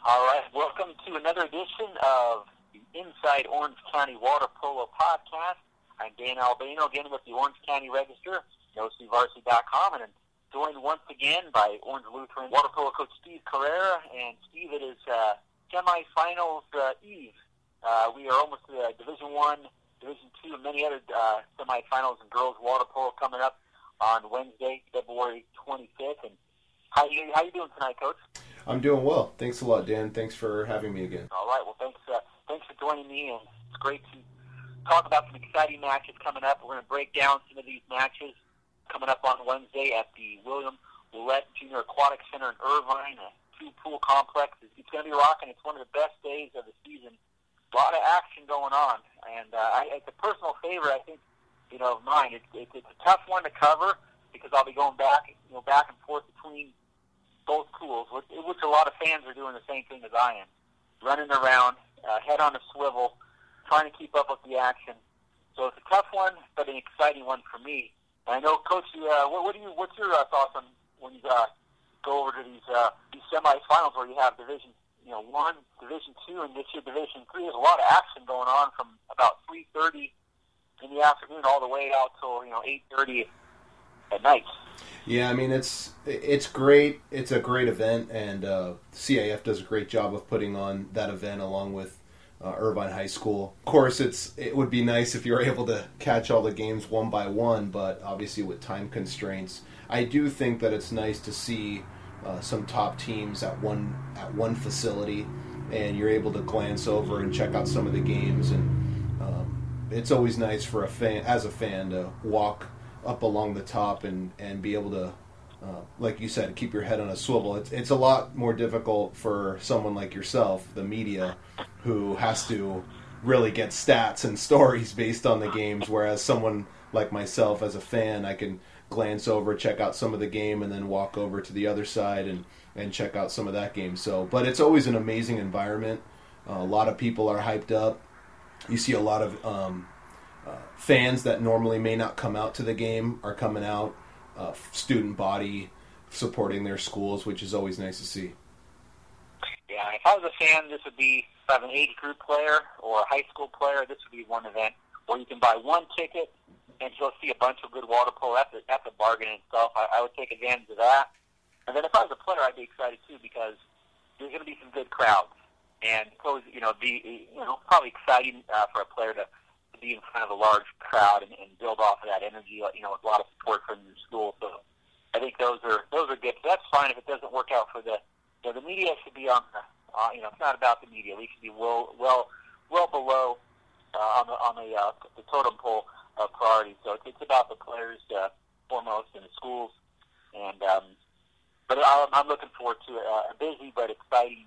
All right, welcome to another edition of the Inside Orange County Water Polo Podcast. I'm Dan Albano, again with the Orange County Register, OCVarsity.com, and I'm joined once again by Orange Lutheran Water Polo coach Steve Carrera. And Steve, it is semifinals eve. We are almost to Division I, Division II, and many other semifinals in girls water polo coming up on Wednesday, February 25th. And how you doing tonight, Coach? I'm doing well. Thanks a lot, Dan. Thanks for having me again. All right. Well, thanks for joining me, and it's great to talk about some exciting matches coming up. We're going to break down some of these matches coming up on Wednesday at the William Willett Junior Aquatic Center in Irvine, a two-pool complex. It's going to be rocking. It's one of the best days of the season. A lot of action going on, and it's a personal favorite, I think, of mine. It's a tough one to cover because I'll be going back and forth between both pools, which a lot of fans are doing the same thing as I am, running around, head on a swivel, trying to keep up with the action. So it's a tough one, but an exciting one for me. And I know, Coach, what's your thoughts on when you go over to these semifinals where you have Division 1, Division 2, and this year Division 3? There's a lot of action going on from about 3:30 in the afternoon all the way out till 8:30 at night. Yeah, I mean it's great. It's a great event, and CIF does a great job of putting on that event along with Irvine High School. Of course, it would be nice if you were able to catch all the games one by one, but obviously with time constraints, I do think that it's nice to see some top teams at one facility, and you're able to glance over and check out some of the games, and it's always nice for a fan to walk up along the top and be able to, like you said, keep your head on a swivel. It's a lot more difficult for someone like yourself, the media, who has to really get stats and stories based on the games, whereas someone like myself as a fan, I can glance over, check out some of the game, and then walk over to the other side and check out some of that game. But it's always an amazing environment. A lot of people are hyped up. You see a lot of fans that normally may not come out to the game are coming out, student body supporting their schools, which is always nice to see. Yeah, if I was a fan, this would be, if I have an age group player or a high school player, this would be one event where you can buy one ticket and you'll see a bunch of good water polo. That's a bargain in itself. I would take advantage of that. And then if I was a player, I'd be excited too because there's going to be some good crowds. And it's always, probably exciting for a player to be in front of a large crowd and build off of that energy, with a lot of support from your school. So I think those are good. So that's fine if it doesn't work out for the media. Should be on the it's not about the media. We should be well below on the totem pole of priority. So it's about the players foremost and the schools. And but I'm looking forward to a busy but exciting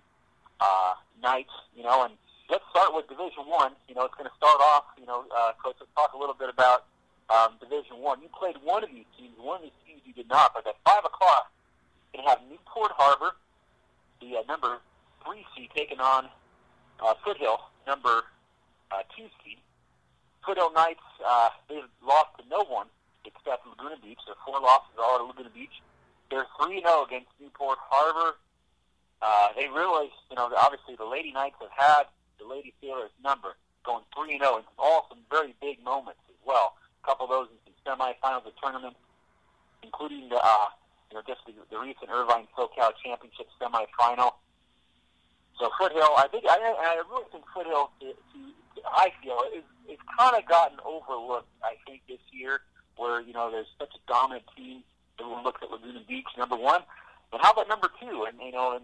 night. And let's start with Division I. It's going to start off, Coach, let's talk a little bit about Division I. You played one of these teams. One of these teams you did not. But at 5 o'clock, you're going to have Newport Harbor, the number 3 seed, taking on Foothill, number 2 seed. Foothill Knights, they've lost to no one except Laguna Beach. Their 4 losses are at Laguna Beach. They're 3-0 against Newport Harbor. They really, obviously the Lady Knights have had the Lady Sailors number, going 3-0, and all some very big moments as well. A couple of those in some semifinals of tournaments, including just the recent Irvine SoCal Championship semifinal. So Foothill, I really think Foothill, I feel, it's kind of gotten overlooked. I think this year, where there's such a dominant team. Everyone looks at Laguna Beach, number 1. But how about number 2 and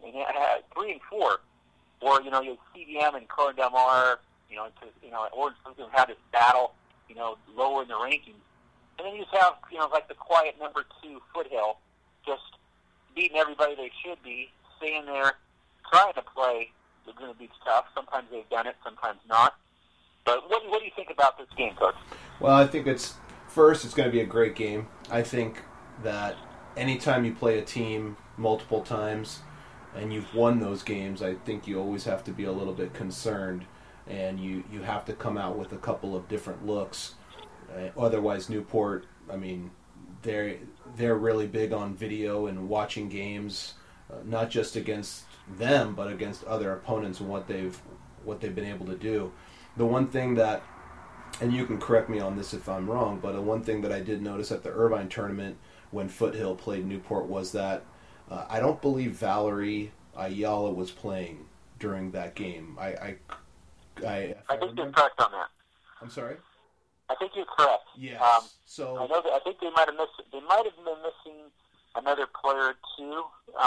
3 and 4? Or, you have CDM and Corona Del Mar, Orange have had this battle, lower in the rankings. And then you just have, like the quiet number 2 Foothill, just beating everybody they should be, staying there, trying to play Laguna Beach tough. Sometimes they've done it, sometimes not. But what do you think about this game, Coach? Well, I think it's going to be a great game. I think that anytime you play a team multiple times and you've won those games, I think you always have to be a little bit concerned, and you have to come out with a couple of different looks. Otherwise, Newport, I mean, they're really big on video and watching games not just against them, but against other opponents and what they've been able to do. The one thing that, and you can correct me on this if I'm wrong, but the one thing that I did notice at the Irvine tournament when Foothill played Newport was that I don't believe Valerie Ayala was playing during that game. I think you're correct on that. I'm sorry? I think you're correct. Yes. So I know that I think they might have been missing another player too.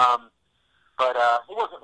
But he wasn't.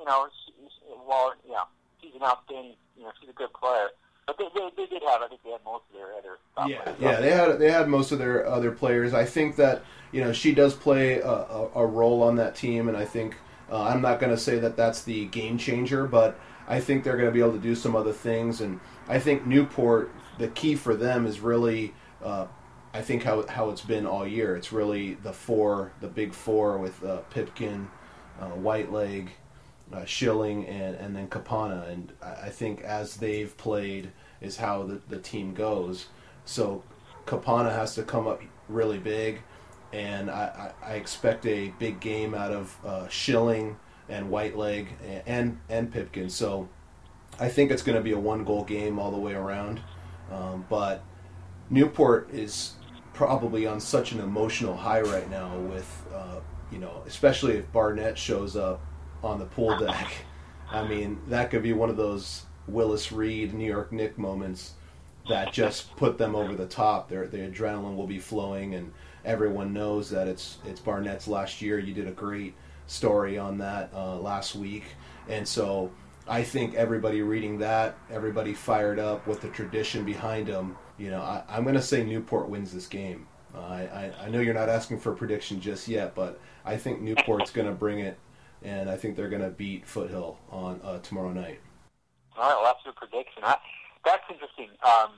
She's an outstanding. She's a good player. But they did have. I think they had most of their other. Players. Yeah. They had most of their other players. I think that she does play a role on that team, and I think I'm not going to say that that's the game changer, but I think they're going to be able to do some other things. And I think Newport, the key for them is really, I think how it's been all year. It's really the big four with Pipkin, Whiteleg, Schilling, and then Kapana. And I think as they've played is how the team goes. So Kapana has to come up really big, and I expect a big game out of Schilling and Whiteleg and Pipkin. So I think it's going to be a 1-goal game all the way around. But Newport is probably on such an emotional high right now with, especially if Barnett shows up on the pool deck. I mean, that could be one of those Willis Reed, New York Knicks moments that just put them over the top. The adrenaline will be flowing, and everyone knows that it's Barnett's last year. You did a great story on that last week. And so I think everybody reading that, everybody fired up with the tradition behind them. I'm going to say Newport wins this game. I know you're not asking for a prediction just yet, but I think Newport's going to bring it, and I think they're going to beat Foothill on tomorrow night. All right, well, that's your prediction. That's interesting.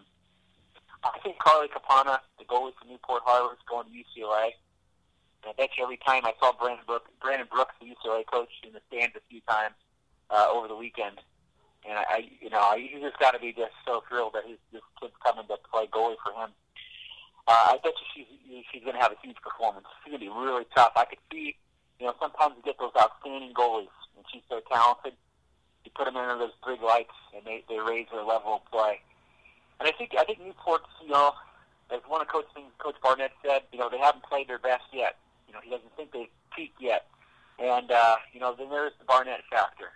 I think Carly Kapana, the goalie for Newport Harbor, is going to UCLA. And I bet you every time I saw Brandon Brooks, the UCLA coach, in the stands a few times over the weekend. And you just got to be just so thrilled that this kid's coming to play goalie for him. I bet you she's going to have a huge performance. She's going to be really tough. I could see, sometimes you get those outstanding goalies, and she's so talented. You put them under those big lights, and they raise their level of play. And I think Newport's, as one of Coach Barnett said, they haven't played their best yet. He doesn't think they've peaked yet. And then there's the Barnett factor.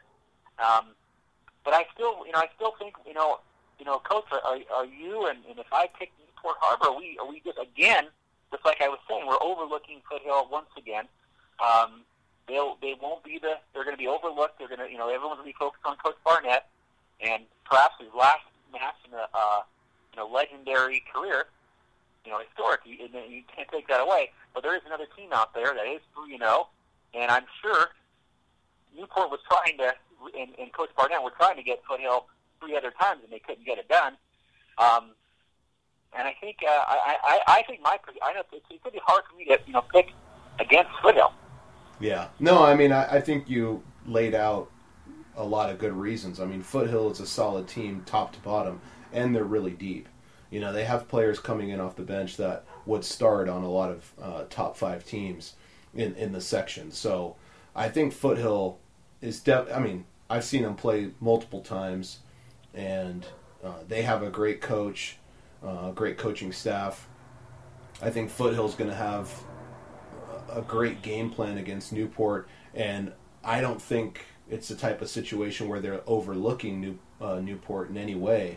But I still think, Coach, are you and if I pick Newport Harbor, are we just again, just like I was saying, we're overlooking Foothill once again. They won't be they're going to be overlooked. They're going to, everyone's going to be focused on Coach Barnett, and perhaps his last match in a legendary career, historic. You can't take that away. But there is another team out there that is 3-0, and I'm sure Newport was trying to, and Coach Barnett were trying to get Foothill 3 other times, and they couldn't get it done. And I think I know it's going to be hard for me to pick against Foothill. Yeah. No, I mean, I think you laid out a lot of good reasons. I mean, Foothill is a solid team top to bottom, and they're really deep. They have players coming in off the bench that would start on a lot of top 5 teams in the section. So I think Foothill is I've seen them play multiple times, and they have a great coach, great coaching staff. I think Foothill's going to have a great game plan against Newport, and I don't think it's the type of situation where they're overlooking Newport in any way.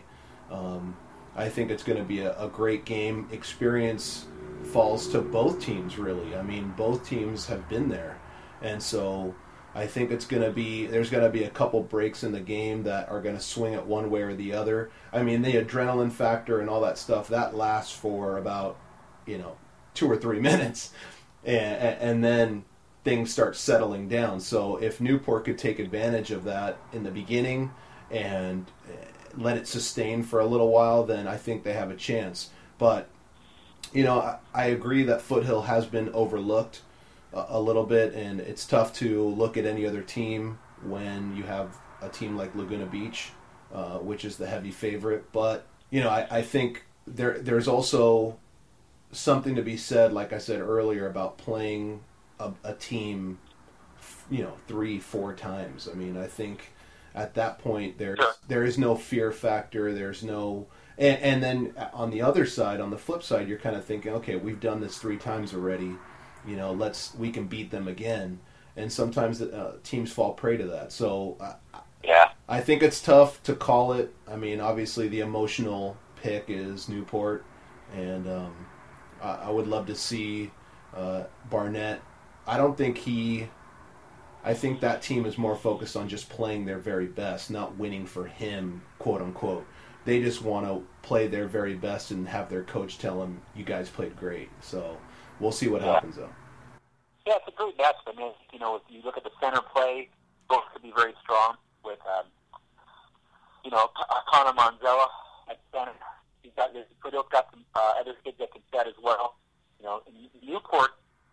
I think it's going to be a great game. Experience falls to both teams, really. I mean, both teams have been there, and so I think there's going to be a couple breaks in the game that are going to swing it one way or the other. I mean, the adrenaline factor and all that stuff, that lasts for about 2 or 3 minutes, and then things start settling down. So if Newport could take advantage of that in the beginning and let it sustain for a little while, then I think they have a chance. But I agree that Foothill has been overlooked a little bit, and it's tough to look at any other team when you have a team like Laguna Beach, which is the heavy favorite. But I think there's also something to be said, like I said earlier, about playing a team 3-4 times. I mean, I think at that point there is no fear factor. There's no and then on the other side, on the flip side, you're kind of thinking, okay, we've done this 3 times already. We can beat them again. And sometimes teams fall prey to that. So I think it's tough to call it. I mean, obviously the emotional pick is Newport, and I would love to see Barnett. I think that team is more focused on just playing their very best, not winning for him, quote unquote. They just want to play their very best and have their coach tell them, "You guys played great." So we'll see what happens, though. Yeah, it's a great match. I mean, if you look at the center play, both could be very strong with, Connor Manzella at center. Foothill's got some other kids that can set as well. In Newport,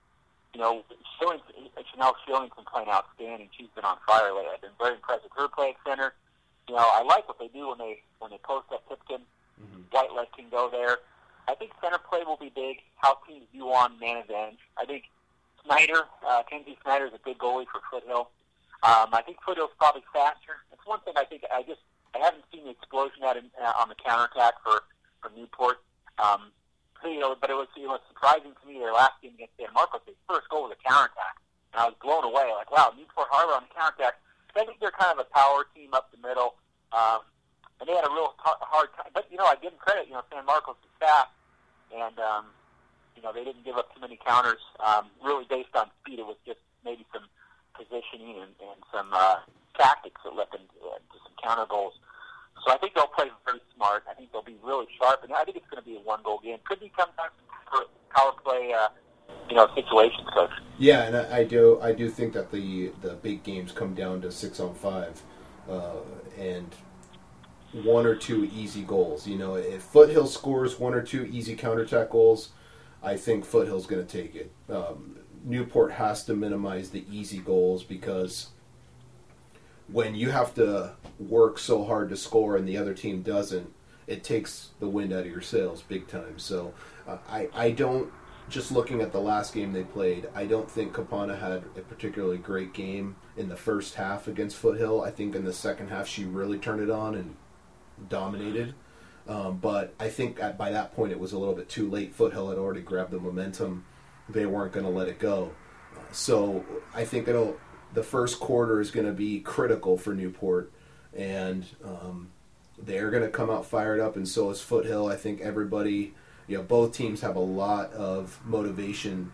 Chanel Shillington playing outstanding. She's been on fire lately. I've been very impressed with her play at center. I like what they do when they post up Tipton. Whitelet can go there. I think center play will be big. How teams do on man advantage. I think Snyder, Kenzie Snyder is a good goalie for Foothill. I think Foothill's probably faster. It's one thing I think I haven't seen the explosion on the counterattack for Newport. But it was surprising to me their last game against San Marcos. Their first goal was a counterattack, and I was blown away. Like, wow, Newport Harbor on the counterattack. I think they're kind of a power team up the middle, and they had a real hard time. But I give them credit. San Marcos is fast, and they didn't give up too many counters. Really based on speed, it was just maybe some positioning and some tactics that led them to some counter goals. So I think they'll play very smart. I think they'll be really sharp, and I think it's going to be a 1-goal game. Could become for power play, situations, Coach. Yeah, and I do think that the big games come down to 6-on-5, and 1 or 2 easy goals. If Foothill scores 1 or 2 easy counterattack goals, I think Foothill's going to take it. Newport has to minimize the easy goals because when you have to work so hard to score and the other team doesn't, it takes the wind out of your sails big time. So I don't, just looking at the last game they played, I don't think Kapana had a particularly great game in the first half against Foothill. I think in the second half she really turned it on and dominated. But I think by that point it was a little bit too late. Foothill had already grabbed the momentum. They weren't going to let it go. So I think the first quarter is going to be critical for Newport, and they're going to come out fired up, and so is Foothill. I think everybody, both teams have a lot of motivation,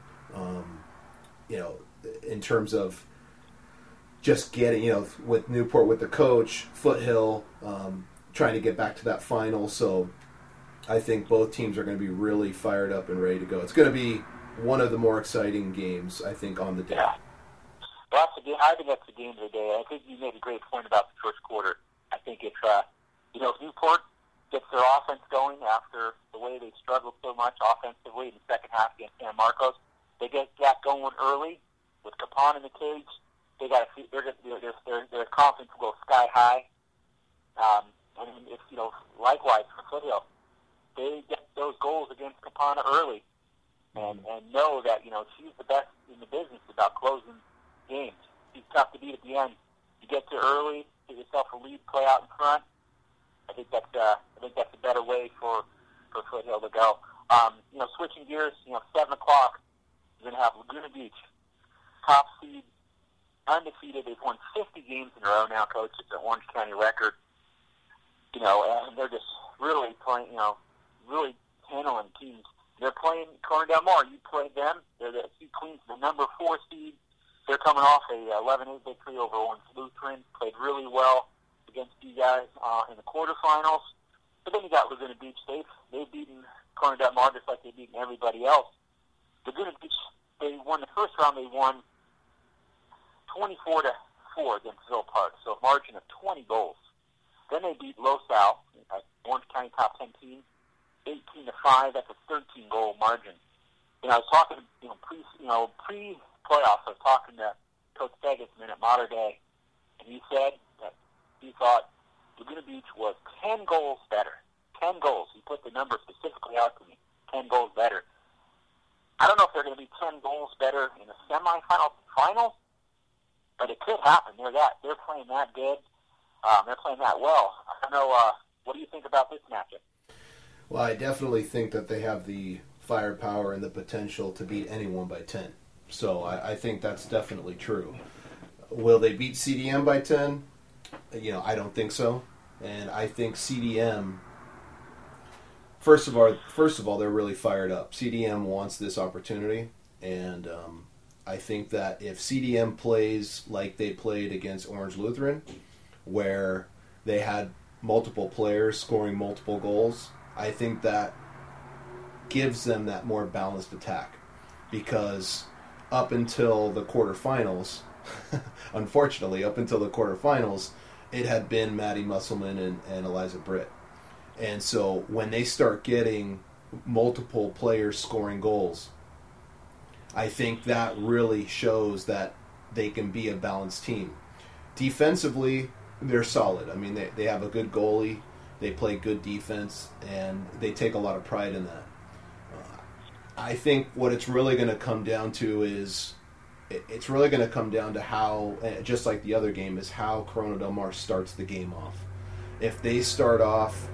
in terms of just getting, with Newport with the coach, Foothill trying to get back to that final. So I think both teams are going to be really fired up and ready to go. It's going to be one of the more exciting games, I think, on the day. Yeah. Well, I think that's the game of the day. I think you made a great point about the first quarter. I think if Newport gets their offense going after the way they struggled so much offensively in the second half against San Marcos, they get that going early with Capon in the cage. Their confidence will go sky high. And if likewise for Foothill, they get those goals against Capana early, and know that she's the best in the business about closing games. She's tough to beat at the end. You get to early, get yourself a lead, play out in front. I think that's a better way for Foothill to go. Switching gears, 7 o'clock, you're going to have Laguna Beach, top seed, undefeated. They've won 50 games in a row now, Coach. It's an Orange County record. And they're just really playing, really handling teams. They're playing Corn Del Mar. You played them. They're the Sea Queens, the number 4 seed. They're coming off a 11-8 victory over Orange Lutheran. Played really well against you guys in the quarterfinals. But then you got Laguna Beach. They've beaten Corn Del Mar just like they've beaten everybody else. Laguna Beach, they won the first round. They won 24-4 against Ville Park, so a margin of 20 goals. Then they beat Los Al, Orange County top 10 team, 18-5. That's a 13-goal margin. I was talking, pre-playoffs. I was talking to Coach Segisman at Mater Dei, and he said that he thought Laguna Beach was 10 goals better. 10 goals. He put the number specifically out to me. 10 goals better. I don't know if they're going to be 10 goals better in the semifinals, finals, but it could happen. They're playing that good. They're playing that well. I don't know. What do you think about this matchup? Well, I definitely think that they have the firepower and the potential to beat anyone by 10. So I think that's definitely true. Will they beat CDM by 10? I don't think so. And I think CDM, first of all, they're really fired up. CDM wants this opportunity, and I think that if CDM plays like they played against Orange Lutheran, where they had multiple players scoring multiple goals, I think that gives them that more balanced attack. Because up until the quarterfinals, unfortunately, it had been Maddie Musselman and Eliza Britt. And so when they start getting multiple players scoring goals, I think that really shows that they can be a balanced team. Defensively, they're solid. I mean, they have a good goalie, they play good defense, and they take a lot of pride in that. I think what it's really going to come down to is how, just like the other game, is how Corona Del Mar starts the game off. If they start off,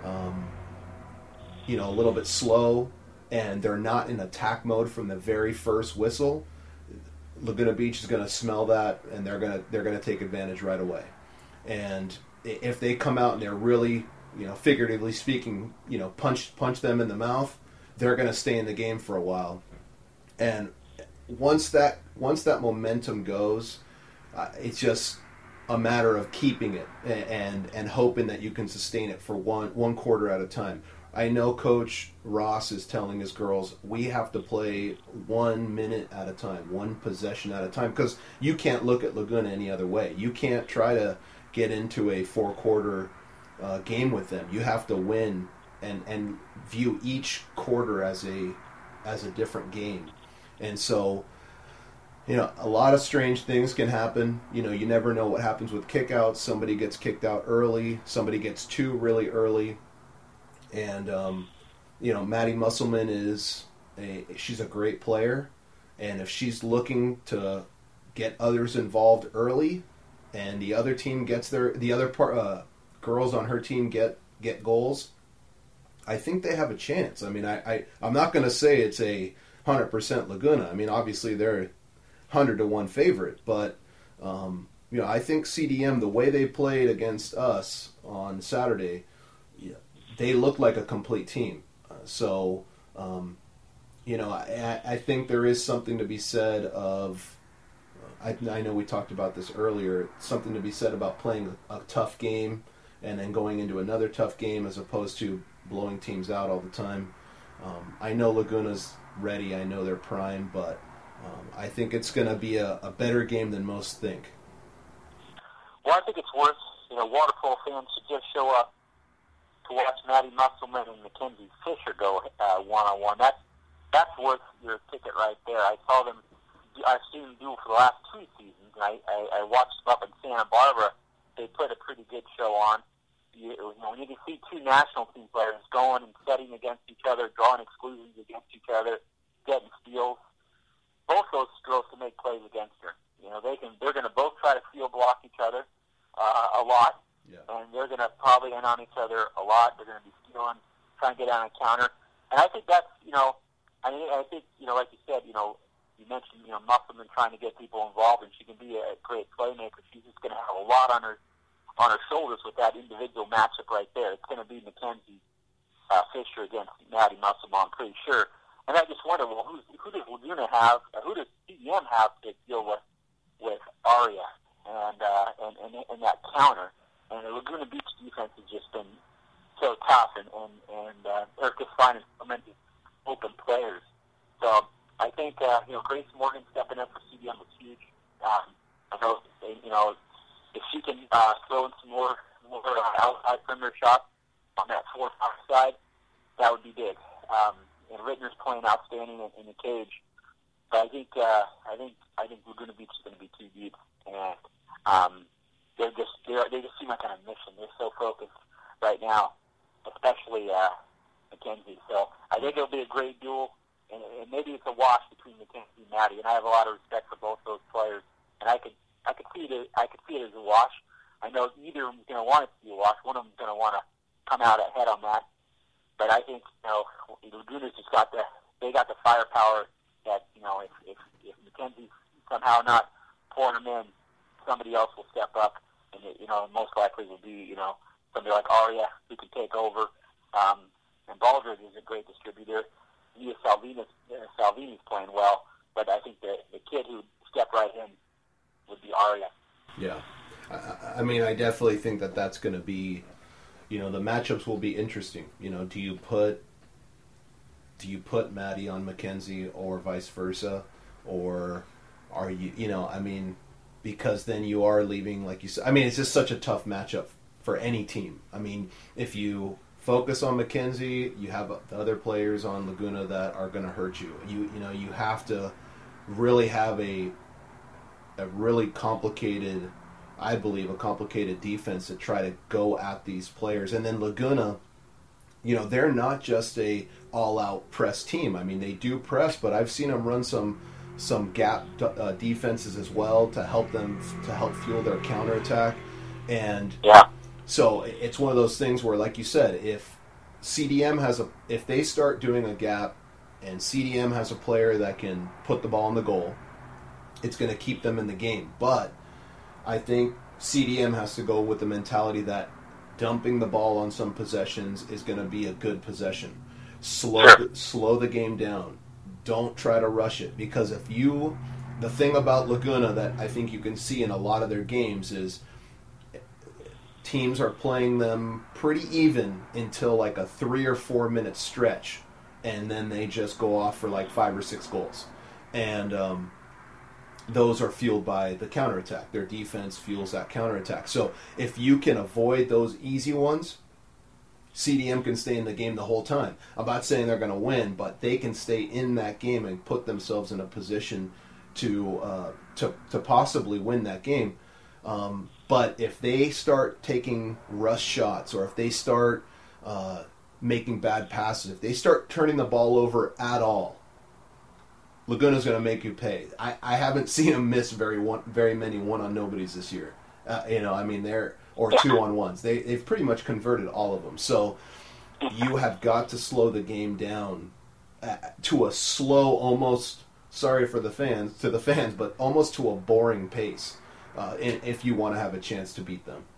a little bit slow, and they're not in attack mode from the very first whistle, Laguna Beach is going to smell that, and they're going to take advantage right away. And if they come out and they're really, figuratively speaking, punch them in the mouth, they're going to stay in the game for a while. And once that momentum goes, it's just a matter of keeping it and hoping that you can sustain it for one quarter at a time. I know Coach Ross is telling his girls, we have to play 1 minute at a time, one possession at a time, because you can't look at Laguna any other way. You can't try to get into a 4-quarter game with them. You have to win and view each quarter as a different game. And so, a lot of strange things can happen. You never know what happens with kickouts. Somebody gets kicked out early. Somebody gets 2 really early. And, Maddie Musselman she's a great player. And if she's looking to get others involved early, and the other team gets girls on her team get goals, I think they have a chance. I mean, I'm not going to say it's a 100% Laguna. I mean, obviously they're 100-1 favorite, but I think CDM, the way they played against us on Saturday, they looked like a complete team. I think there is something to be said of. I know we talked about this earlier. Something to be said about playing a tough game and then going into another tough game as opposed to blowing teams out all the time. I know Laguna's ready. I know they're prime, but I think it's going to be a better game than most think. Well, I think it's worth, water polo fans should just show up to watch Maddie Musselman and Mackenzie Fisher go one-on-one. That's worth your ticket right there. I've seen them do it for the last 2 seasons, and I watched them up in Santa Barbara. They put a pretty good show on. When you can see 2 national team players going and setting against each other, drawing exclusions against each other, getting steals, both those girls can make plays against her. They're going to both try to field block each other a lot, and they're going to probably end on each other a lot. They're going to be stealing, trying to get on a counter, and I think that's I think like you said, you mentioned Musselman trying to get people involved, and she can be a great playmaker. She's just going to have a lot on her shoulders with that individual matchup right there. It's going to be Mackenzie Fisher against Maddie Musselman, I'm pretty sure. And I just wonder, well, who does Laguna have? Who does CDM have to deal with Aria and that counter? And the Laguna Beach defense has just been so tough, and they're just finding so many open players. So I think Grace Morgan stepping up for CDM was huge. I know if she can throw in some more outside perimeter shots on that 4-5 side, that would be big. And Rittner's playing outstanding in the cage. But I think Laguna Beach is going to be too deep, and they just seem like on a mission. They're so focused right now, especially Mackenzie. So I think it'll be a great duel, and maybe it's a wash between Mackenzie and Maddie. And I have a lot of respect for both those players, and I could I could see it as a wash. I know neither of them's going to want it to be a wash. One of them's going to want to come out ahead on that. But I think, Laguna's just got the firepower that, if McKenzie's somehow not pouring them in, somebody else will step up, and most likely will be, somebody like Aria who can take over. And Baldridge is a great distributor. Nia Salvini's playing well, but I think the kid who stepped right in would be Aria. Yeah. I mean, I definitely think that's going to be, the matchups will be interesting. Do you put Maddie on McKenzie or vice versa, or are you, because then you are leaving, like you said. I mean, it's just such a tough matchup for any team. I mean, if you focus on McKenzie, you have the other players on Laguna that are going to hurt you. You have to really have a really complicated, I believe, a complicated defense to try to go at these players. And then Laguna, they're not just a all-out press team. I mean, they do press, but I've seen them run some gap defenses as well to help fuel their counterattack. And so it's one of those things where, like you said, if they start doing a gap and CDM has a player that can put the ball in the goal, it's going to keep them in the game. But I think CDM has to go with the mentality that dumping the ball on some possessions is going to be a good possession. Slow the game down. Don't try to rush it, because the thing about Laguna that I think you can see in a lot of their games is teams are playing them pretty even until like a 3 or 4 minute stretch, and then they just go off for like 5 or 6 goals. And those are fueled by the counterattack. Their defense fuels that counterattack. So if you can avoid those easy ones, CDM can stay in the game the whole time. I'm not saying they're going to win, but they can stay in that game and put themselves in a position to possibly win that game. But if they start taking rush shots, or if they start making bad passes, if they start turning the ball over at all, Laguna's going to make you pay. I haven't seen them miss very many one-on-nobodies this year. Or 2-on-1s. They've pretty much converted all of them. So you have got to slow the game down to a slow, almost, sorry for the fans, but almost to a boring pace if you want to have a chance to beat them.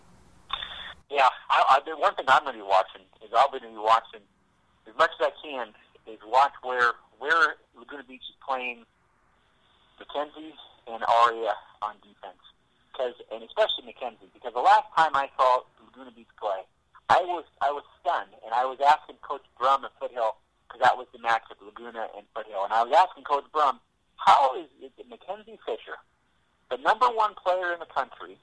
Yeah, one thing I'm going to be watching is I'll be watching as much as I can is watch where Laguna Beach is playing McKenzie and Aria on defense. And especially McKenzie, because the last time I saw Laguna Beach play, I was stunned, and I was asking Coach Brum at Foothill, because that was the match of Laguna and Foothill, and I was asking Coach Brum, how is it Mackenzie Fisher, the number one player in the country,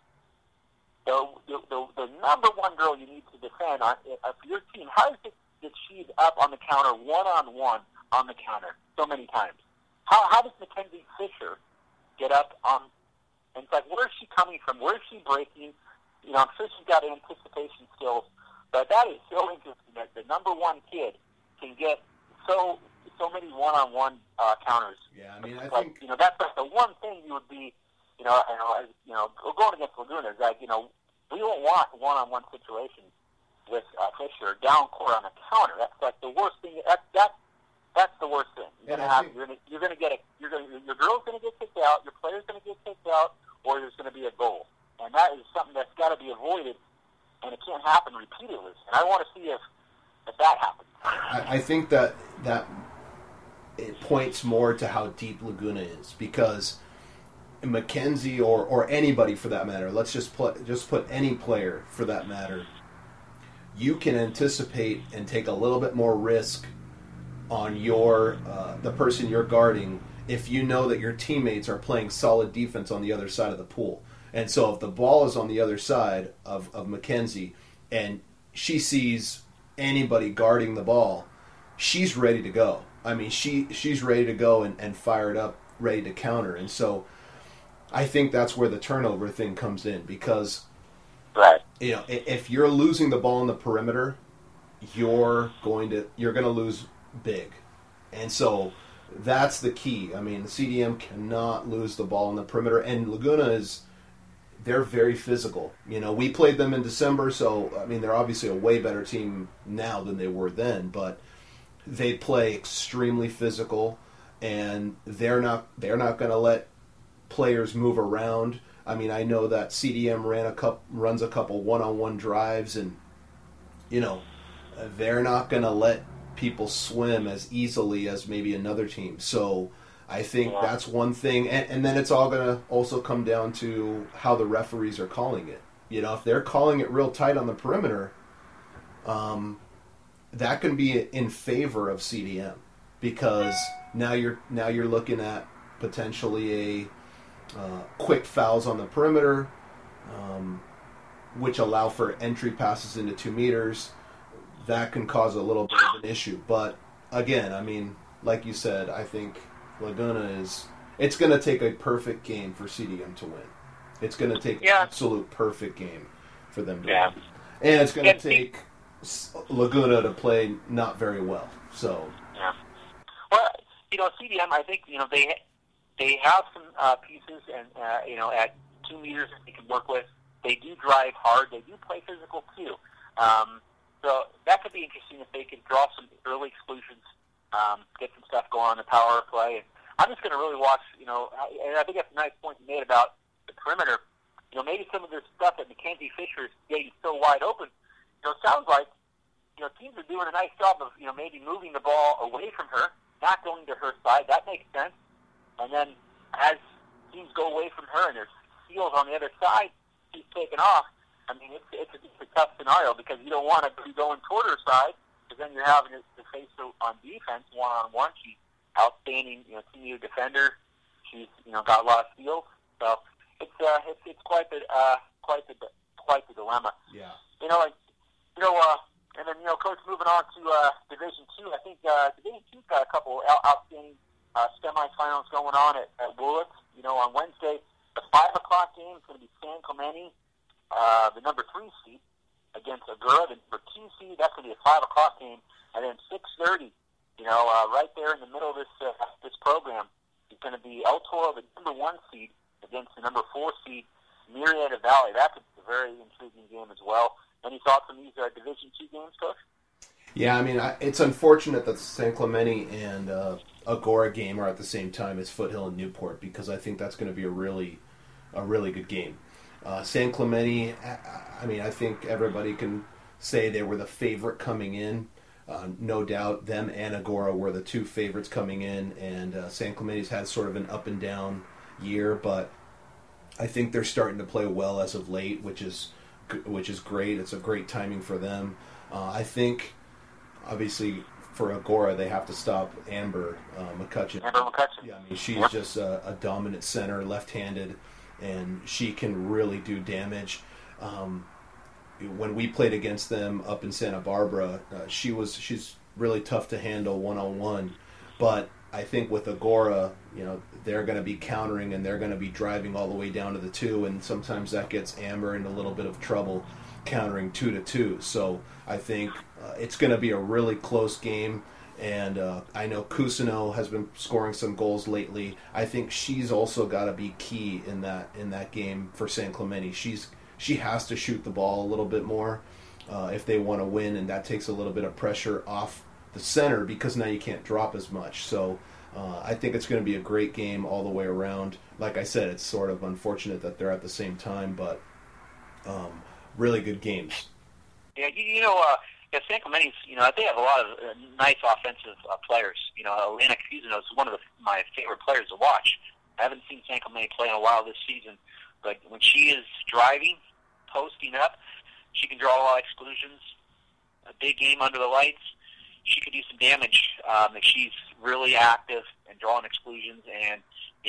the number one girl you need to defend on your team, how is it that she's up on the counter one-on-one on the counter so many times? How does Mackenzie Fisher get up on? And it's like, where is she coming from? Where is she breaking? I'm sure she's got anticipation skills, but that is so interesting that the number one kid can get so many one-on-one counters. Yeah, I mean, I think that's like the one thing you would be, going against Laguna is like, we won't want one-on-one situations with Fisher down court on a counter. That's like the worst thing. That's the worst thing. Your girl's going to get kicked out, your player's going to get kicked out, or there's going to be a goal. And that is something that's got to be avoided, and it can't happen repeatedly. And I want to see if that happens. I think that it points more to how deep Laguna is, because McKenzie or anybody for that matter, let's just put any player for that matter, you can anticipate and take a little bit more risk on the person you're guarding if you know that your teammates are playing solid defense on the other side of the pool. And so if the ball is on the other side of McKenzie and she sees anybody guarding the ball, she's ready to go. I mean, she's ready to go and fired up, ready to counter. And so I think that's where the turnover thing comes in, because right. If you're losing the ball in the perimeter, you're going to lose big. And so that's the key. I mean, the CDM cannot lose the ball on the perimeter, and Laguna they're very physical. We played them in December, so I mean they're obviously a way better team now than they were then, but they play extremely physical, and they're not going to let players move around. I mean, I know that CDM runs a couple one-on-one drives, and they're not going to let people swim as easily as maybe another team. So I think that's one thing, and then it's all going to also come down to how the referees are calling it. If they're calling it real tight on the perimeter, that can be in favor of CDM, because now you're looking at potentially a quick fouls on the perimeter, which allow for entry passes into 2 meters. That can cause a little bit of an issue. But again, I mean, like you said, I think Laguna it's going to take a perfect game for CDM to win. It's going to take an absolute perfect game for them to win. And it's going to take Laguna to play not very well. So. Yeah. Well, CDM, I think, they have some pieces, and at 2 meters that they can work with. They do drive hard. They do play physical too. So that could be interesting if they could draw some early exclusions, get some stuff going on the power play. And I'm just going to really watch. And I think that's a nice point you made about the perimeter. Maybe some of this stuff that Mackenzie Fisher is getting so wide open. Sounds like teams are doing a nice job of maybe moving the ball away from her, not going to her side. That makes sense. And then as teams go away from her and there's steals on the other side, she's taken off. I mean, it's a tough scenario because you don't want to be going toward her side, because then you're having to face her on defense one-on-one. She's outstanding, team defender. She's got a lot of steals. So it's quite the dilemma. Yeah. And then Coach, moving on to Division II. I think Division II's got a couple outstanding semifinals going on at Woolwich. On Wednesday, the 5 o'clock game is going to be San Clemente, the number 3 seed, against Agoura, the number 2 seed. That's going to be a 5 o'clock game. And then 6:30, right there in the middle of this program, is going to be El Toro, the number 1 seed, against the number 4 seed, Murrieta Valley. That's a very intriguing game as well. Any thoughts on these Division II games, Coach? Yeah, I mean, it's unfortunate that the San Clemente and Agoura game are at the same time as Foothill and Newport, because I think that's going to be a really good game. San Clemente, I mean, I think everybody can say they were the favorite coming in. No doubt, them and Agoura were the 2 favorites coming in, and San Clemente's had sort of an up and down year, but I think they're starting to play well as of late, which is great. It's a great timing for them. I think, obviously, for Agoura, they have to stop Amber McCutcheon. Amber McCutcheon. Yeah, I mean, she's just a dominant center, left-handed, and she can really do damage. When we played against them up in Santa Barbara, she's really tough to handle one-on-one. But I think with Agoura, they're going to be countering and they're going to be driving all the way down to the 2, and sometimes that gets Amber in a little bit of trouble countering 2-2. So I think it's going to be a really close game, and I know Cousineau has been scoring some goals lately. I think she's also got to be key in that game for San Clemente. She has to shoot the ball a little bit more if they want to win, and that takes a little bit of pressure off the center, because now you can't drop as much. So I think it's going to be a great game all the way around. Like I said, it's sort of unfortunate that they're at the same time, but really good games. Yeah, San Clemente's, they have a lot of nice offensive players. Elena Cousineau is one of my favorite players to watch. I haven't seen San Clemente play in a while this season, but when she is driving, posting up, she can draw a lot of exclusions. A big game under the lights, she could do some damage if she's really active and drawing exclusions and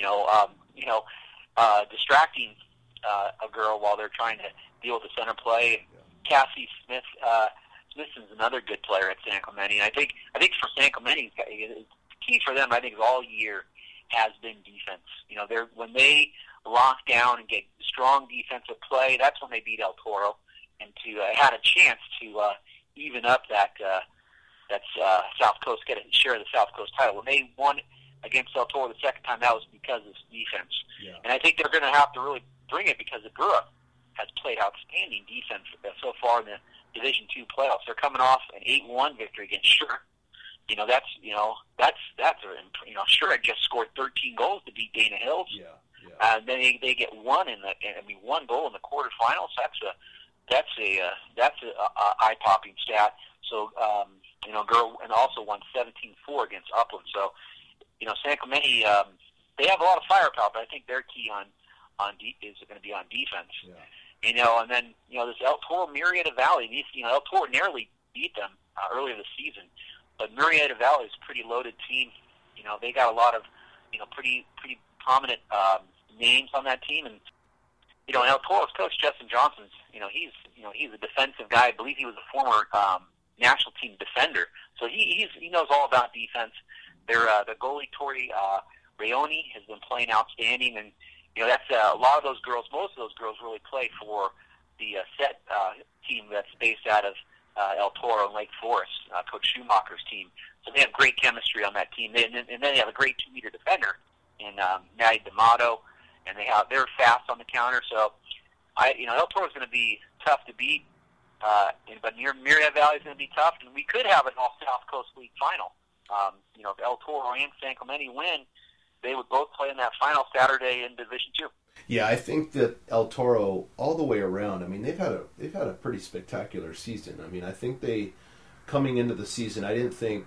distracting a girl while they're trying to deal with the center play. Cassie Smith, Smithson's another good player at San Clemente. And I think for San Clemente, the key for them, I think, all year has been defense. When they lock down and get strong defensive play, that's when they beat El Toro and had a chance to even up that South Coast, get a share of the South Coast title. When they won against El Toro the second time, that was because of defense. Yeah. And I think they're going to have to really bring it because Agoura has played outstanding defense so far in the Division II playoffs. They're coming off an 8-1 victory against Sure. Sure had just scored 13 goals to beat Dana Hills. Yeah. Then they get one goal in the quarterfinals. That's a eye-popping stat. So, Girl, and also won 17-4 against Upland. So, San Clemente, they have a lot of firepower, but I think their key is going to be on defense. Yeah. And then, this El Toro Murrieta Valley, El Toro narrowly beat them earlier this season, but Murrieta Valley is a pretty loaded team. They got a lot of, pretty prominent names on that team, and El Toro's coach Justin Johnson, he's a defensive guy. I believe he was a former national team defender, so he knows all about defense. The goalie Tori Rayoni has been playing outstanding, and that's a lot of those girls. Most of those girls really play for the set team that's based out of El Toro and Lake Forest, Coach Schumacher's team. So they have great chemistry on that team, and then they have a great 2-meter defender in Maddie D'Amato, and they're fast on the counter. So El Toro is going to be tough to beat, but Murrieta Valley is going to be tough, and we could have an all South Coast League final. If El Toro and San Clemente win, they would both play in that final Saturday in Division II. Yeah, I think that El Toro, all the way around, I mean, they've had a pretty spectacular season. I mean, I think coming into the season, I didn't think,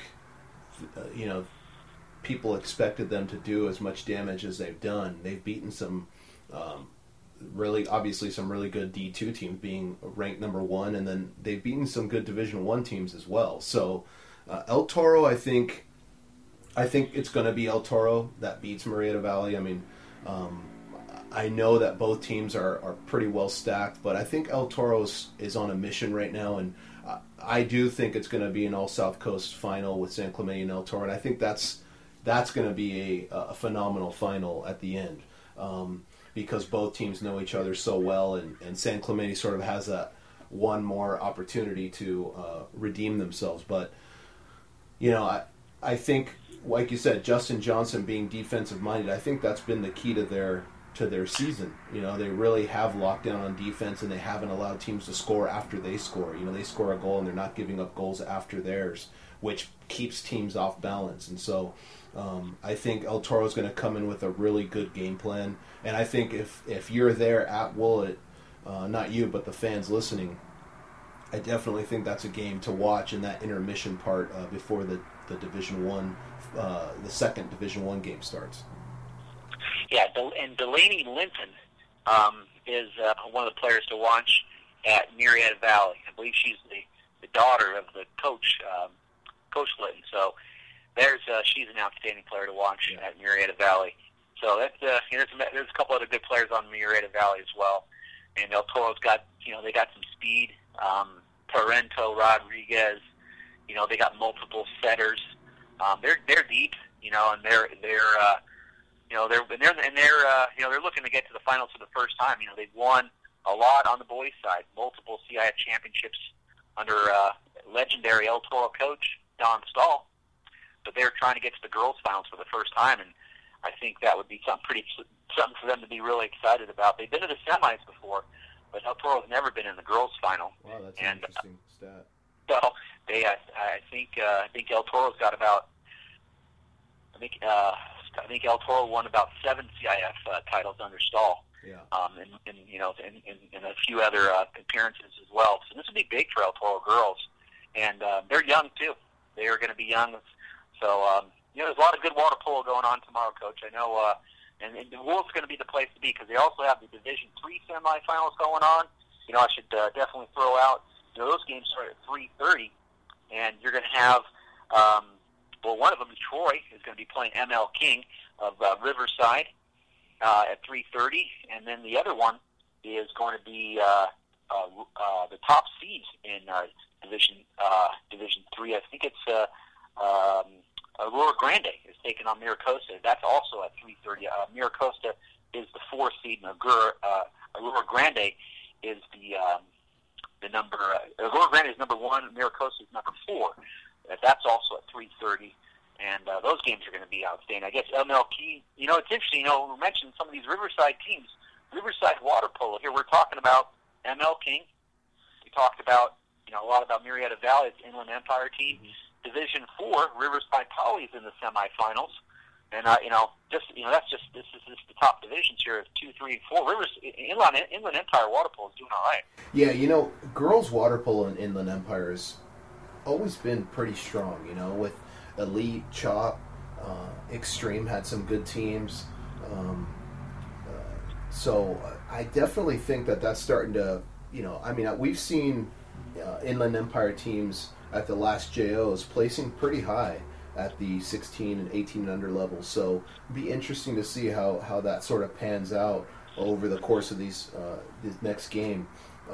people expected them to do as much damage as they've done. They've beaten some obviously some really good D2 teams, being ranked number 1, and then they've beaten some good Division I teams as well. So El Toro, I think it's going to be El Toro that beats Murrieta Valley. I mean, I know that both teams are pretty well stacked, but I think El Toro is on a mission right now, and I do think it's going to be an All-South Coast final with San Clemente and El Toro, and I think that's going to be a phenomenal final at the end, because both teams know each other so well, and San Clemente sort of has that one more opportunity to redeem themselves. But, I think, like you said, Justin Johnson being defensive-minded, I think that's been the key to their season. They really have locked down on defense, and they haven't allowed teams to score after they score. They score a goal, and they're not giving up goals after theirs, which keeps teams off balance. And so I think El Toro is going to come in with a really good game plan. And I think if you're there at Willett, not you, but the fans listening, I definitely think that's a game to watch in that intermission part before the Division I, the second Division I game starts. Yeah, and Delaney Linton is one of the players to watch at Murrieta Valley. I believe she's the daughter of the coach, Coach Linton. So she's an outstanding player to watch at Murrieta Valley. So that's there's a couple other good players on Murrieta Valley as well. And El Toro's got they got some speed. Torrento, Rodriguez, they got multiple setters. They're deep, and they're looking to get to the finals for the first time. They've won a lot on the boys' side, multiple CIF championships under legendary El Toro coach Don Stahl, but they're trying to get to the girls' finals for the first time, and I think that would be something for them to be really excited about. They've been to the semis before, but El Toro's never been in the girls' final. Wow, that's an interesting stat. So I think El Toro's got about. I think El Toro won about 7 CIF titles under Stahl. Yeah. And a few other appearances as well. So this will be big for El Toro girls, and they're young too. They are going to be young. So there's a lot of good water polo going on tomorrow, Coach. I know, and Wolf's going to be the place to be because they also have the Division III semifinals going on. I should definitely throw out. Those games start at 3:30, and you're going to have. One of them, Troy, is going to be playing ML King of Riverside at 3:30, and then the other one is going to be the top seeds in Division III. I think it's Aurora Grande is taking on Miracosta. That's also at 3:30. Miracosta is the 4th seed, and Aurora Grande is the number. Aurora Grande is number 1. Miracosta is number 4. That's also at 3:30. And those games are going to be outstanding. I guess MLK, it's interesting, we mentioned some of these Riverside teams. Riverside Water Polo, here we're talking about ML King. We talked about, a lot about Marietta Valley, it's Inland Empire team. Mm-hmm. Division 4, Riverside Poly's in the semifinals. And, this is the top divisions here of 2, 3, and 4. Inland Empire Water Polo is doing all right. Yeah, girls water polo in Inland Empire has always been pretty strong, with Elite, Chop, Extreme had some good teams. So I definitely think that that's starting to, we've seen Inland Empire teams at the last JOs placing pretty high at the 16 and 18 and under level. So it'd be interesting to see how that sort of pans out over the course of this next game.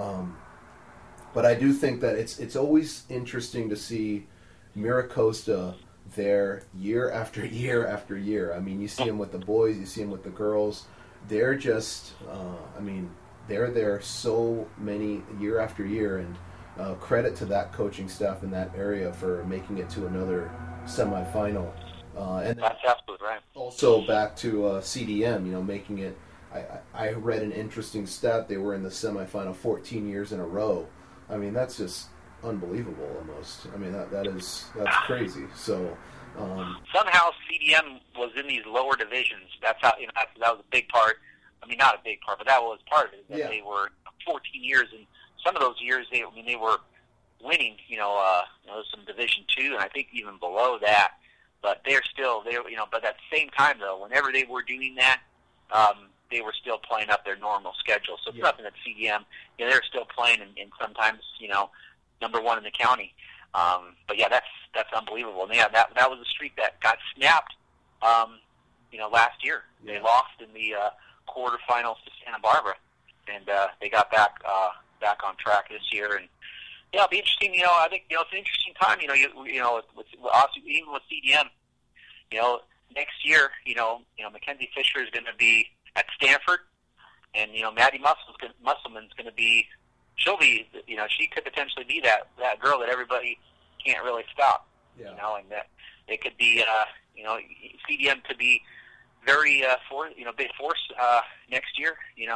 But I do think that it's always interesting to see MiraCosta there year after year after year. I mean, you see them with the boys, you see them with the girls. They're just, they're there so many year after year, and credit to that coaching staff in that area for making it to another semifinal. And that's absolutely right. Also back to CDM, making it. I read an interesting stat. They were in the semifinal 14 years in a row. I mean, that's just unbelievable almost. I mean, that's crazy. So somehow CDM was in these lower divisions. That's how that was a big part. I mean, not a big part, but that was part of it. That They were 14 years, and some of those years they were winning. Some Division 2, and I think even below that. But but at the same time though, whenever they were doing that, they were still playing up their normal schedule. So it's nothing that CDM. They're still playing, and sometimes number 1 in the county. But yeah, that's unbelievable. And yeah, that was a streak that got snapped. Last year they lost in the quarterfinals to Santa Barbara, and they got back on track this year. And it'll be interesting. I think it's an interesting time. Even with CDM, next year, Mackenzie Fisher is going to be at Stanford, and Maddie Musselman's going to be. She could potentially be that girl that everybody can't really stop. Yeah. And that they could be. CDM could be very big force next year.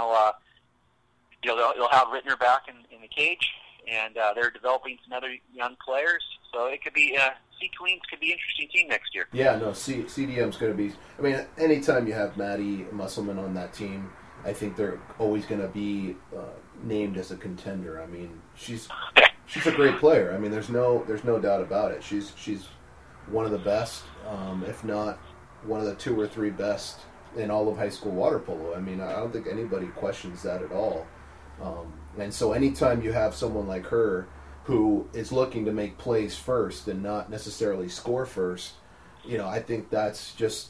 They'll have Rittner back in the cage, and they're developing some other young players. So it could be C Queens could be an interesting team next year. Yeah, no, CDM's going to be. I mean, anytime you have Maddie Musselman on that team, I think they're always going to be named as a contender. I mean, she's a great player. I mean, there's no doubt about it. She's one of the best, if not one of the 2 or 3 best in all of high school water polo. I mean, I don't think anybody questions that at all. And so anytime you have someone like her who is looking to make plays first and not necessarily score first, I think that's just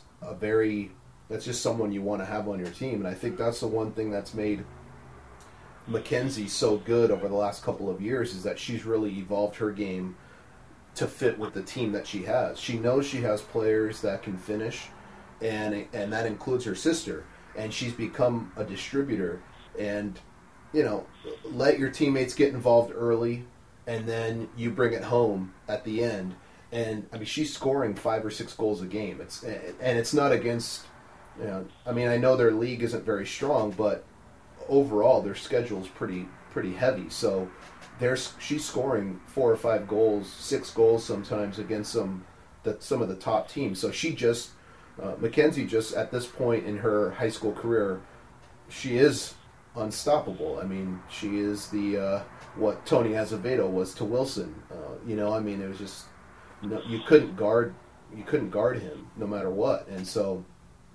someone you want to have on your team. And I think that's the one thing that's made Mackenzie so good over the last couple of years is that she's really evolved her game to fit with the team that she has. She knows she has players that can finish, and that includes her sister. And she's become a distributor. And, let your teammates get involved early, and then you bring it home at the end. And, I mean, she's scoring 5 or 6 goals a game. It's not against, I mean, I know their league isn't very strong, but overall their schedule is pretty heavy. So she's scoring 4 or 5 goals, 6 goals sometimes against some of the top teams. So Mackenzie just at this point in her high school career, she is unstoppable. I mean, she is the what Tony Azevedo was to Wilson. I mean, it was just you couldn't guard him no matter what. And so,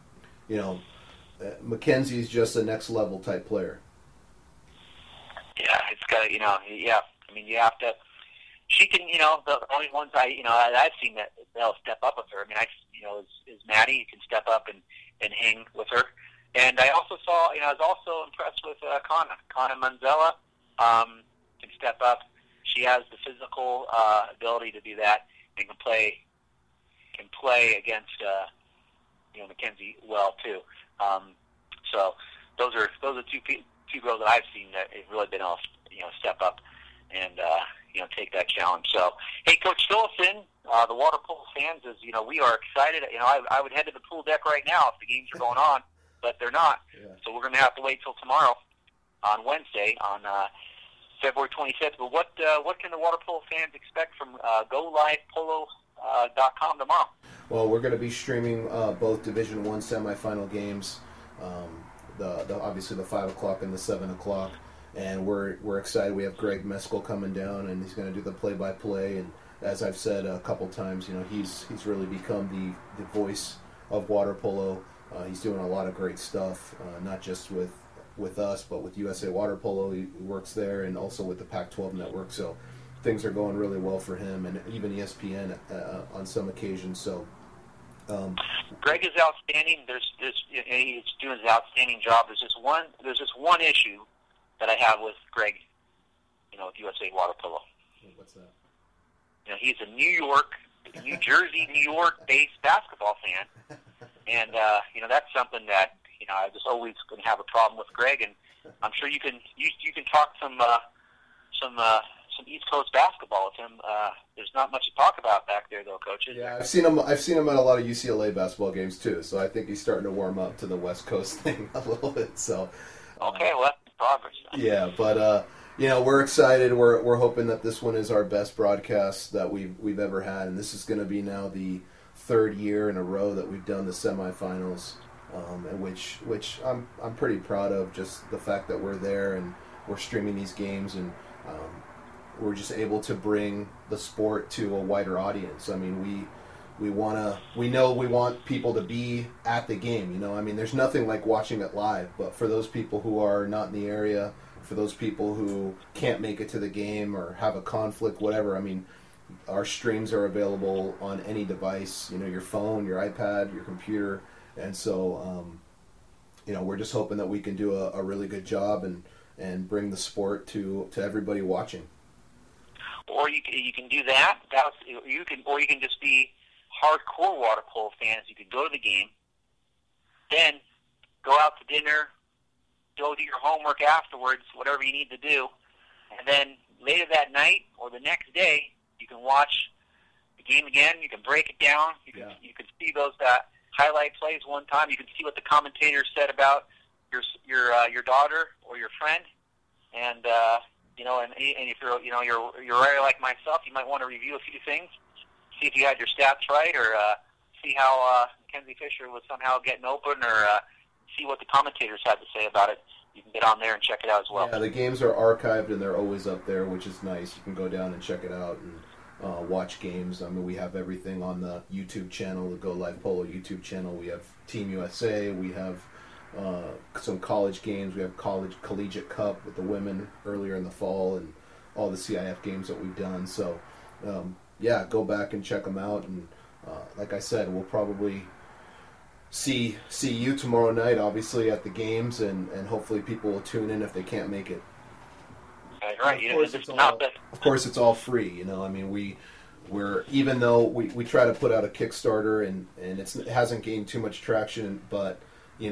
Mackenzie's just a next level type player. Yeah, it's got I mean, you have to. She can, the only ones I've seen that they'll step up with her. I mean, is Maddie, who can step up and hang with her. And I also saw, I was also impressed with Kana Manzella. Can step up. She has the physical ability to do that and can play against Mackenzie well too. So those are 2 girls that I've seen that have really been able to step up and take that challenge. So hey, Coach, fill us in the water polo fans is, we are excited. I would head to the pool deck right now if the games are going on, but they're not. Yeah. So we're going to have to wait till tomorrow on Wednesday on February 25th. But what can the water polo fans expect from GoLivePolo.com tomorrow? Well, we're going to be streaming both Division I semifinal games, obviously the 5 o'clock and the 7 o'clock, and we're excited. We have Greg Meskel coming down, and he's going to do the play-by-play. And as I've said a couple times, he's really become the voice of water polo. He's doing a lot of great stuff, not just with us, but with USA Water Polo. He works there, and also with the Pac-12 network. So things are going really well for him, and even ESPN on some occasions. So Greg is outstanding. He's doing an outstanding job. There's just one issue that I have with Greg, with USA Water Polo. What's that? He's a New Jersey, New York-based basketball fan, and that's something that I just always going to have a problem with Greg. And I'm sure you can talk some East Coast basketball with him. There's not much to talk about back there, though, Coach. Yeah, I've seen him at a lot of UCLA basketball games too. So I think he's starting to warm up to the West Coast thing a little bit. So okay, well, that's progress. Yeah, but we're excited. We're hoping that this one is our best broadcast that we've ever had, and this is going to be now the third year in a row that we've done the semifinals, and which I'm pretty proud of. Just the fact that we're there and we're streaming these games, and we're just able to bring the sport to a wider audience. I mean, we want people to be at the game. There's nothing like watching it live, but for those people who are not in the area, for those people who can't make it to the game or have a conflict, whatever, our streams are available on any device, your phone, your iPad, your computer, and so, we're just hoping that we can do a really good job and bring the sport to everybody watching. Or you can do that. You can just be hardcore water polo fans. You could go to the game, then go out to dinner, go do your homework afterwards, whatever you need to do, and then later that night or the next day, you can watch the game again. You can break it down. You can see those highlight plays one time. You can see what the commentator said about your daughter or your friend, and and if you're already like myself, you might want to review a few things, see if you had your stats right, or see how Mackenzie Fisher was somehow getting open, or see what the commentators had to say about it. You can get on there and check it out as well. Yeah, the games are archived and they're always up there, which is nice. You can go down and check it out and watch games. We have everything on the YouTube channel, the Go Live Polo YouTube channel. We have Team USA. We have some college games. We have collegiate cup with the women earlier in the fall, and all the CIF games that we've done. So, go back and check them out. And like I said, we'll probably see you tomorrow night, obviously, at the games, and hopefully people will tune in if they can't make it. Right. Of course, it's all free. We're even though we try to put out a Kickstarter and it hasn't gained too much traction, but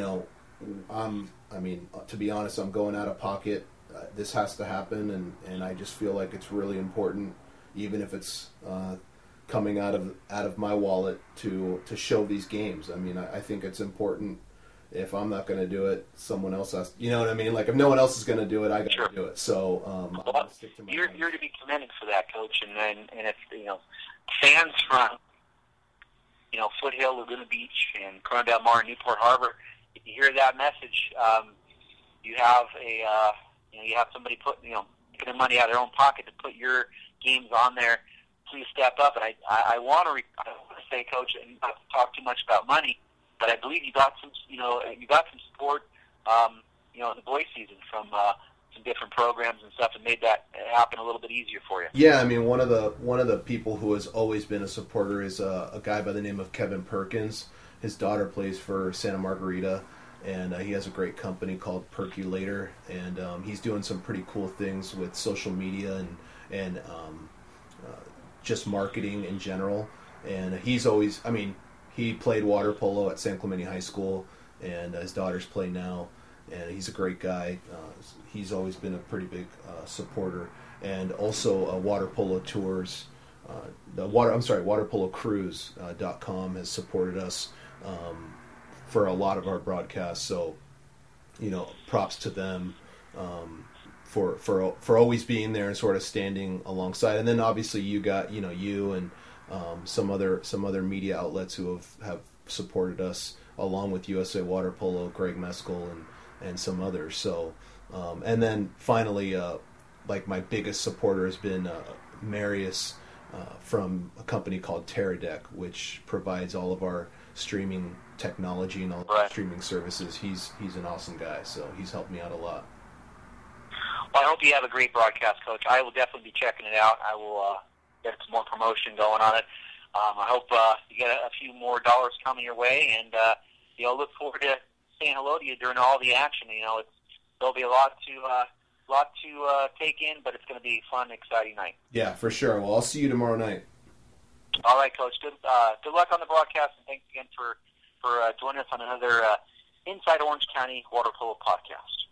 to be honest, I'm going out of pocket. This has to happen, and I just feel like it's really important, even if it's coming out of my wallet, to show these games. I think it's important. If I'm not going to do it, someone else has. You know what I mean? Like, if no one else is going to do it, I got to do it. So I'm going to stick to my. You're to be commended for that, Coach. And if fans from Foothill, Laguna Beach, and Corona del Mar, Newport Harbor, if you hear that message, you have you have somebody taking money out of their own pocket to put your games on there. Please step up. And I want to say, Coach, and not to talk too much about money, but I believe you got some support, in the boys' season from some different programs and stuff, and made that happen a little bit easier for you. Yeah, one of the people who has always been a supporter is a guy by the name of Kevin Perkins. His daughter plays for Santa Margarita, and he has a great company called Percolator, and he's doing some pretty cool things with social media and just marketing in general. And he's always, he played water polo at San Clemente High School, and his daughters play now, and he's a great guy. He's always been a pretty big supporter. And also Water Polo Tours waterpolocruise.com has supported us for a lot of our broadcasts. So, props to them for always being there and sort of standing alongside. And then obviously you got you and some other media outlets who have supported us along with USA Water Polo, Greg Meskel and some others. So and then finally like my biggest supporter has been Marius from a company called Teradek, which provides all of our streaming technology and all of our streaming services. He's an awesome guy, so he's helped me out a lot. Well, I hope you have a great broadcast, Coach. I will definitely be checking it out. I will get some more promotion going on it. I hope you get a few more dollars coming your way, and look forward to saying hello to you during all the action. There'll be a lot to take in, but it's going to be a fun, exciting night. Yeah, for sure. Well, I'll see you tomorrow night. All right, Coach. Good luck on the broadcast, and thanks again for joining us on another Inside Orange County Water Polo podcast.